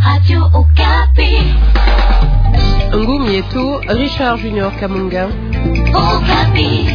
Radio Okapi. Ngumi yetu Richard Junior Kamunga. Okapi.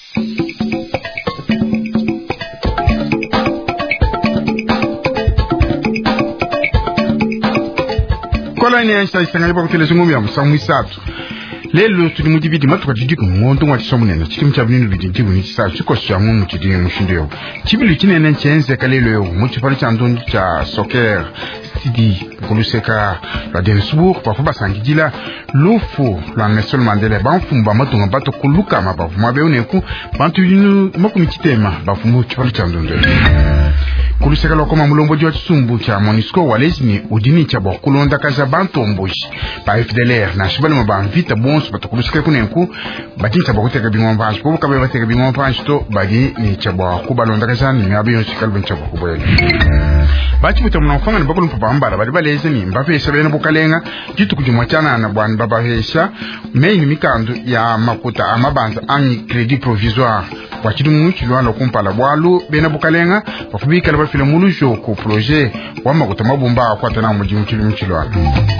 Kola ni aisa isangani pa kutele ngumi ya musangu isatu. Lelo tuli mudibidi matuka jidiko ngondo ngwa chisomune chikimu cha bintu bidinti buni chisa chikosha mu chidi mushindo yo. Chibili kinene chenze kalelo yo muchipali cha ndondo cha soccer Sidi kuluseka la Johannesburg pa fuba sangidila lufu la Nelson Mandela banfumba matunga bato kuluka mabavu mabeoneku bantu yinu makumititema bafumu chipali cha ndondo. Kuluseka lokoma mulombo jwa tsumbu cha Monisco walezini udini cha bakulonda kaza bantu omboshi pa FDLR na shibali mabamvita bonso batukuluseka kunenku bati cha bakuteka bingomba ashpo kabe bateka bingomba ashto badi ni cha bakubalonda kaza ni abiyo shikal bencha bakubele bati buta munafanga bakulu mpapa ambala badi balezini mbape sebena bukalenga jitu kujumwachana na bwana baba hesha meini mikando ya makuta amabanza ani credit provisoire kwa chidumu chilwalo kumpala bwalu bena bukalenga bafubika la bafile mulujo ku projet wa makuta mabumba akwatana mu jimu chilimu chilwalo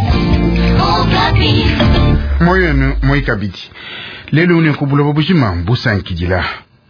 moyo kabiti lelo une kubula babujima mbusankijila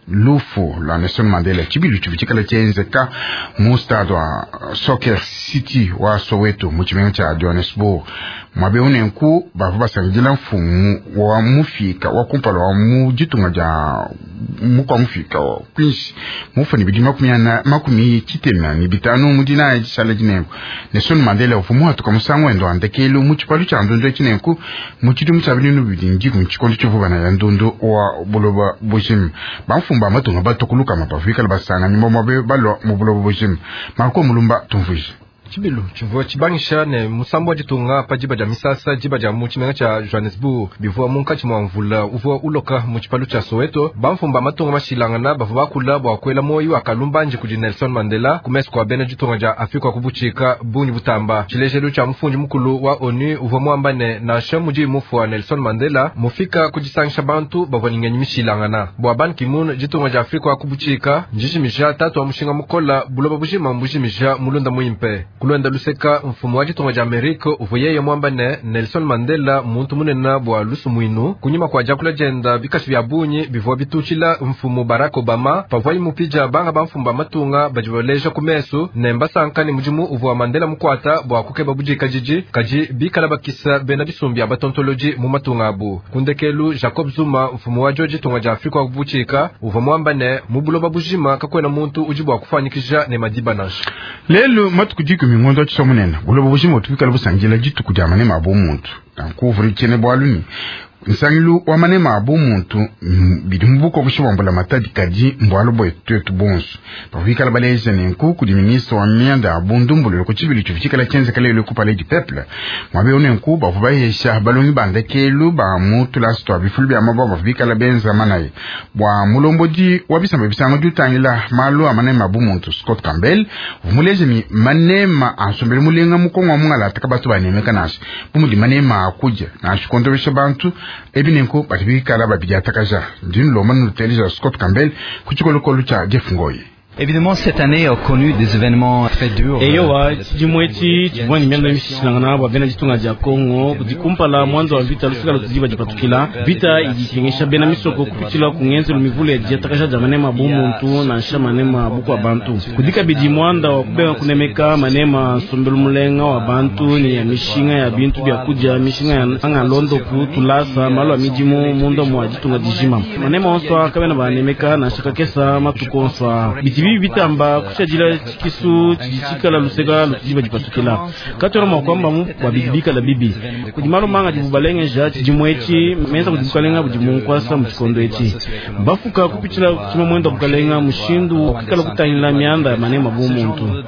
lufu la Nelson Mandela chibilu chivichikala chenzeka mustado wa Soccer City wa Soweto muchimengo cha Johannesburg mabeone nku bavuba sangila mfumu wa mufika wa kumpala wa mujitunga ja mukwa mufika wa kwinshi mufani bidima makumi chitena ni bitano mudina ya chisala jinengu Nelson Mandela ufumu hatu kamusangu endo andekelu muchipalu cha ndondo chinenku muchidumu cha bilinu bidingi kumchikondo chuvuba na ya ndondo wa buloba bujim bamfumba matunga batokuluka mapafika labasanga nyumba mabe balo mubuloba bujim marko mulumba tumvuji Chibilu chivuwa chibangisha ne musambo jitunga pa jiba ja misasa jiba ja muchimenga cha Johannesburg bivuwa munka chimwamvula uvuwa uloka muchipalu cha Soweto bamfumba matunga mashilangana bavuwa kula bwakwela moyo akalumba nje kuji Nelson Mandela kumesu kwa bene jitunga ja Afrika kubuchika bunyi butamba chilejelu cha mfunji mkulu wa ONU uvuwa muambane na shamuji mufu wa Nelson Mandela mufika kujisangisha bantu bavuwa ningenyi mishilangana bwa Ban Ki-moon jitunga ja Afrika kubuchika njishimija tatu wa mushinga mukola buloba bujima mbujimija mulunda muimpe kulwenda luseka mfumu wa jitonga ja Amerika uvuyeye mwambane Nelson Mandela muntu munena bwa lusu mwinu kunyuma kwa jakula jenda bikashi bya bunyi bivuwa bituchila mfumu Barack Obama pavwayi mupija banga bamfumba matunga bajiboleja kumesu nemba sankani mujimu uvuwa Mandela mkwata bwa kukeba bujika jiji kaji bikala bakisa bena bisumbia batontoloji mu matunga abu kundekelu Jacob Zuma mfumu wa jitonga ja Afrika kubuchika uvuwa mwambane mubuloba bujima kakwena muntu ujibu wa kufanyikija ne madibanash lelo matukujiku mingondo chisomunena bulobo bushimo tubikala busangila jitu kujamane mabo muntu tankuvuri chene bwaluni nsangilu wa manema abo muntu bidimbuko kushibombola matadi kaji mbwalo boy twetu bonsu pavikala baleze nenku kudi ministre wa mianda abundumbulo ko chibili chufikala chenze kale le kupale di peuple mwabe onenku bavuba yesha balongi bande kelu ba mutu la sto bifulbi amabo bavikala benza manaye bwa mulombodi wabisamba bisango jutangila malo amanema abo muntu Scott Campbell umuleze mi manema ansombele mulenga mukongo mungala takabatu banemeka nashi bumudi manema akuja na shikontobesha bantu ebinenko batibikala babijatakaja ndin lo manu telija Scott Campbell kuchikolokolo cha Jeff Ngoye. Évidemment, cette année a connu des événements très durs. Eyowa jimweti jibwani mianda mishilangana wa bena jitunga ja Kongo kudikumpala mwanzo wa vita lusika lukujiba jipatukila vita ijikengesha bena misoko kupitila kungenze lumivule jatakaja jamanema bumuntu na nsha manema buku wa bantu kudika bidi mwanda wa kubega kunemeka manema sombelu mulenga wa bantu ni ya mishinga ya bintu bya kuja mishinga ya anga londo kutulasa malo wa mijimu mundo mwa jitunga dijima manema onswa kabena banemeka na shaka kesa matukonswa bitibi bitamba kushajila chikisu chichikala lusega lujiba jipatukila katora makwamba mu babibika la bibi kujimalo manga jibubalenge ja jimwechi meza kujibukalenga bujimunkwasa mchikondo echi bafuka kupitila chima mwenda bukalenga mushindu kikala kutanyila mianda manema bumuntu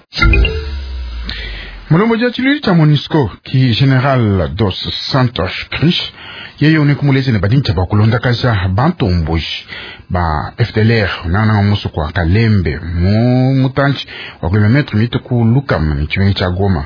mulombo ja chilili cha Monisco ki General dos Santos Cruz yeye unikumuleze ne badincha bakulonda kaza bantu mbushi ba FDLR nana musu kwa Kalembe mutanchi wa kilometri mito ku Lukam ni chiwengi cha Goma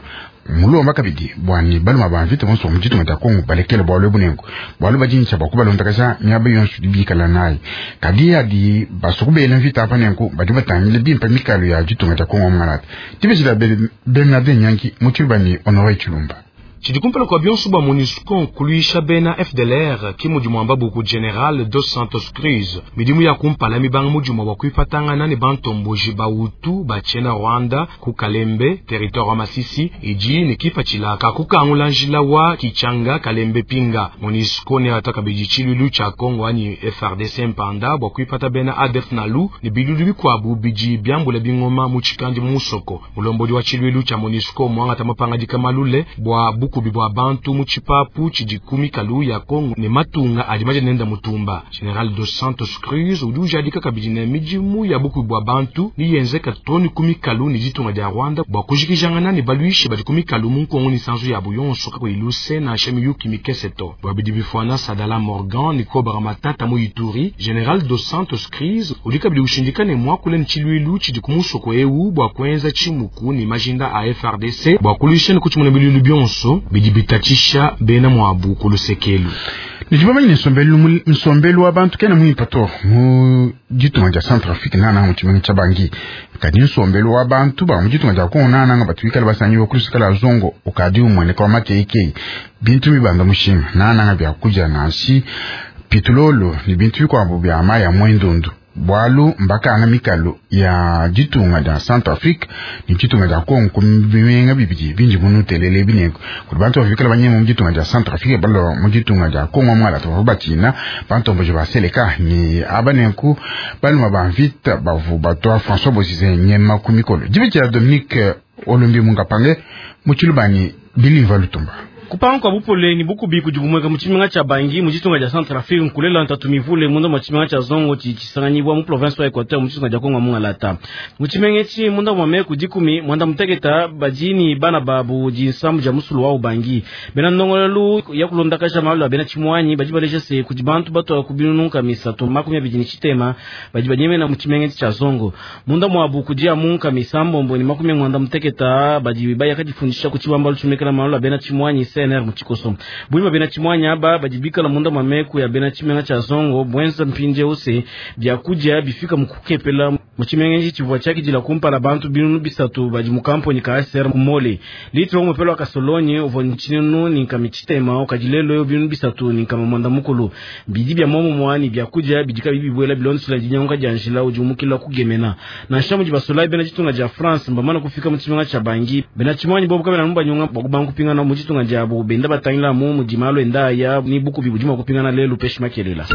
mulo makabidi bwani baluma banvite bonso mujitu ngata Kongo balekele bwalo bunengo bwalo bajini cha bakuba lontakasa nyabe yonsu dibikala nayi kadi adi basukube l'invite apa nengo badiba tangile bimpa mikalu ya jitu ngata Kongo mngalata tibejila Bernard Nyanki muchilbani Honoré Chilumba chidikumpela kwa bionsu ba MONUSCO kuluisha bena FDLR kimu jumwamba buku General Dos Santos Cruz midimu ya kumpala mibanga mujumwa wakuifatanga nani bantomboji ba Hutu ba Chena Rwanda ku Kalembe territoire wa Masisi iji ni kifa chilaka kukangula njila wa Kichanga Kalembe Pinga MONUSCO ne ataka bijichilu cha Kongo ani FRDC mpanda wakuifata bena ADF nalu ni biludu kwa biji byambula bingoma muchikandi musoko mulombodi wa chilu cha MONUSCO mwanga tamapanga dikamalule bwa buku bibwa bantu muchipapu chidikumi kalu ya Kongo ne matunga adimaje nenda mutumba General Dos Santos Cruz uduja dika kabijina mijimu ya buku bibwa bantu ni yenze katoni kumi kalu ni jitunga dia Rwanda bwa kujikijangana ni baluishi badikumi kalu munkongo ni sanzu ya buyonso kako iluse na shemi yuki mikeseto bwa bidibifwana Sadala Morgan ni kobra matata mu Ituri General Dos Santos Cruz udika bidi ushindikane mwa kule nchiluilu chidikumuso kwa EU bwa kwenza chimuku ni majinda a FRDC bwa kulishe ni kuchumune bililu bionso bidibitachisha bena mwabu kulusekelu nijibama nsombelu wa bantu kena muipato mu jitunga ja Centrafrique nana muchimengi chabangi kadi nsombelu wa bantu ba mujitunga ja Kongo nana nga batuikala basanyi wakulisikala zongo ukadi umwene kwa mate ike bintu mibanda mushinga nana nga byakuja nasi pitulolo ni bintu kwa mbu bya amaya mwendundu bwalu mbaka na mikalo ya jitunga da Centrafrique ni jitunga da Kongo kumiwenga bibiji binji munu telele bineko kubantu bafikala banye mu jitunga da Centrafrique balo mu jitunga da Kongo mwala to batina bantu mboje baseleka ni abanenku balu mabanvita bavu bato François Bozize nyema kumikolo jibichi ya Dominique Olombi mungapange muchulubani biliva lutumba kupanga kwa bupole ni buku biku jubumweka muchiminga cha bangi mujitunga ja Centrafrique nkulela ntatumivule mundo muchiminga cha zongo chichisanganyibwa mu province wa Equateur muchitunga ja Kongo mungalata muchimenga chi munda mwame kudikumi mwanda mutegeta bajini bana babu jinsamu ja musulu wa ubangi bena ndongolelu ya kulondakasha malu bena chimwanyi bajibaleje se kujibantu bato kubinunuka misato makumi bijini chitema bajibanyeme na muchimenga cha zongo munda mwabu kujia munka misambo mboni makumi mwanda mutegeta bajibaya kajifundisha kuchibamba luchumekana malu bena chimwanyi CNR muchikoso buima bena chimwanya aba bajibika la munda mameku ya bena chimenga cha zongo bwenza mpinje use bya kuja bifika mukukepela muchimenga chivwa chaki jila kumpa la bantu binunu bisatu bajimukampo ni kaser kumole litro umepelwa kasolonye uvonichinu ni kamichitema okajilelo yo binunu bisatu ni kama mwanda mukulu bidibya momo mwani bya kuja bidika bibi bwela bilonsu la jinyonga janjila ujumukila kugemena na shamu jibasolai bena jitunga ja France mbamana kufika muchimenga cha bangi bena chimwanyi bobu kabela numba nyonga bakubangu pingana mujitunga ja benda batangila mu mujimalo endaya ni buku bibujima kupingana lelu peshi makelela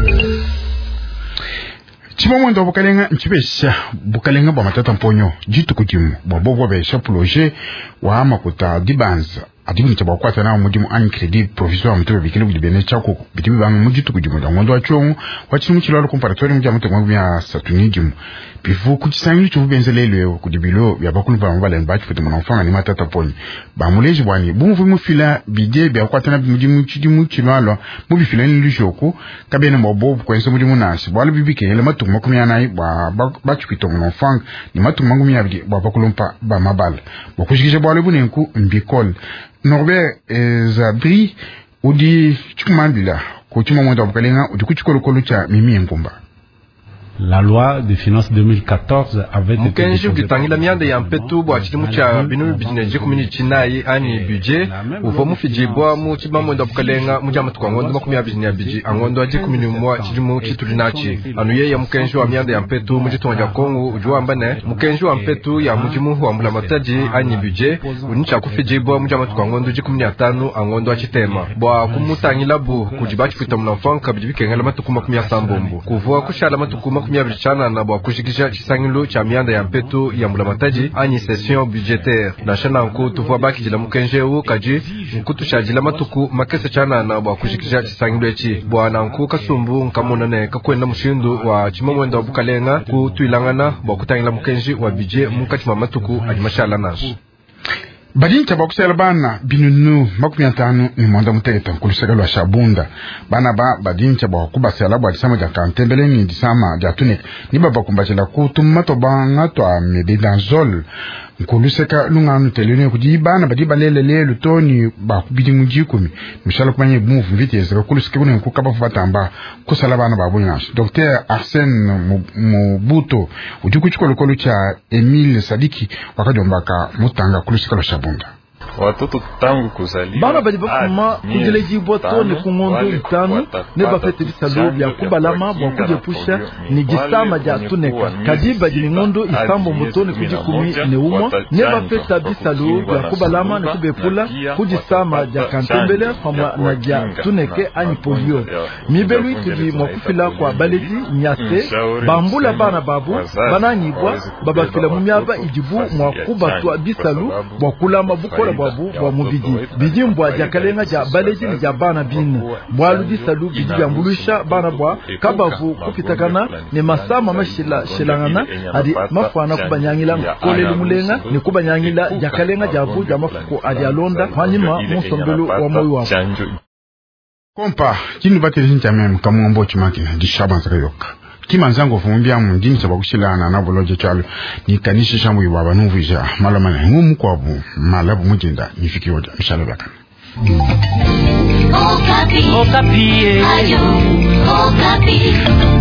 chimamwendo bukalenga nchibesha bukalenga bwa matata mponyo jitu kujimu bwa besha projet wa makuta dibanza adibu nchaba kwata na mujimu an credit provisoire mutebe bikile bidibene chako bitimi banga mujitu kujimu da ngondo achongo wachimu chilalo comparatoire mujamu temwe ya satunijimu bifu kuchisanyu chubenzelelwe kudibilo ya bakulu ba mbale mbachi futu munafanga ni matata poni ba muleji bwani bumvu mufila bide bya kwata na mujimu chidimu chilalo mubifila ni lishoko kabene mbobo kwenso mujimu nasi bwala bibike ele matuku makumi anayi ba chupito munafanga ni matuku makumi abidi ba bakulumpa ba mabala bokushikije bwala bunenku mbikol Norbert Zabri udi chukumandila kuchuma mwenda bukalenga udi kuchikolokolo cha mimi ngumba La loi de finances 2014 avait été mukenji ukitangila mianda ya mpetu bwa chilimu cha binu bijineje kumini chinayi ani budget uvo mufijibwa mu chimamwenda bukalenga mujama tukwangondo makumi abijini ya biji angondo aji kumini mwa chilimu chitulinachi anuye ya mukenji wa mianda ya mpetu mujitunga ja Kongo ujua mbane mukenji wa mpetu ya mujimu wa mbula mataji ani budget unicha kufijibwa mujama tukwangondo jikumini atanu angondo achitema bwa kumutangila bu kujibachi pita mnafanka bijibikengela matuku makumi ya sambombo kuvua kushala matuku makumi ya bichana na bwa kushikisha chisangilo cha mianda ya mpetu ya mbula mataji ani session budgetaire na shana nku tuvua baki jila mukenje u kaji nkutu shajila matuku makese chana na bwa kushikisha chisangilo echi bwa na nku kasumbu nkamonane kakwenda mushindu wa chimamwenda wa bukalenga kutuilangana bwa kutangila mukenji wa budget mukachima matuku ajimashala nasu badin chaba kusela bana binunu makumi atano ni mwanda mutegeta kulusegalo shabunda bana badin chaba kubasela bwa disama ja kantembele ni disama ja tunek ni baba kumbachela kutumma to banga to amedenzol nkoluseka lungano telene kudi bana badi balele lelo toni ba kubidi mujikumi mishala kumanye move vitesse ka kuluseka kuna kukaba fatamba kusala bana babunya Dr Arsène Mobuto ujukuchiko lokolo cha Emile Sadiki wakajombaka mutanga kuluseka lo shabunda watoto tangu kuzaliwa bana bali bakuma kujeleji boto ne kungondo itanu ne bafete bisalo bya kubalama bwa kujepusha ni gisama ja tuneka kadiba jini ngondo isambo moto ne kujikumi ne umwa ne bafete bisalo bya kubalama ne kubepula kujisama ja kantembele kama na ja tuneke ani polio mibelu tudi mwakufila kwa baleti nyase bambula bana babu bana nyibwa babafila mumyaba ijibu mwakuba tu bisalo bwa kulama bukola babu wa mubidi bidi mbwa jakalenga ja baleji ni ja bana bin bwalu di salu bidi ya mbulusha bana bwa kabavu kupitakana ne masama mashila shilangana adi mafana kubanyangila kole lumulenga ni kubanyangila jakalenga ja bu ja mafuko adi alonda hanyuma musombelo wa moyo wa kompa kinu batele njamem kamombo chimakina di shabanza kayoka kimanzango fumbia mundini sabakushilana na boloje chalo ni kanisi shambu ibaba nuvija malamana ngumu kwabu malabu mujinda nifiki oja mshalo baka Okapi. Okapi. Ayo. Okapi.